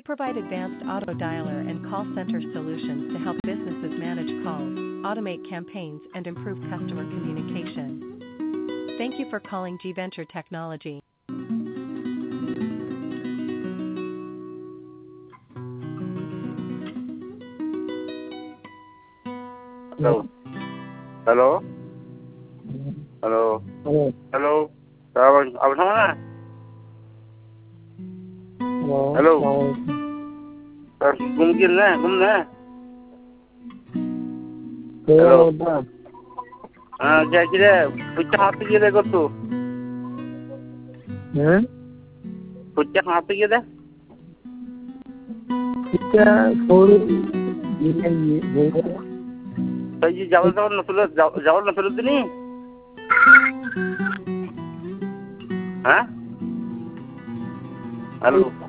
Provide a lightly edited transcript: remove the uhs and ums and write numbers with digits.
provide advanced auto dialer and call center solutions to help businesses manage calls, automate campaigns, and improve customer communication. Thank you for calling G Venture Technology. Hello. Hello. Hello. Hello. Abang sama mana? Hello. Mungkin lah, Hello. Kira pucak hati kita kau tu. Pucak hati kita. Kita forum ini. Saya jauh nak sulit ni. Hah? Hello.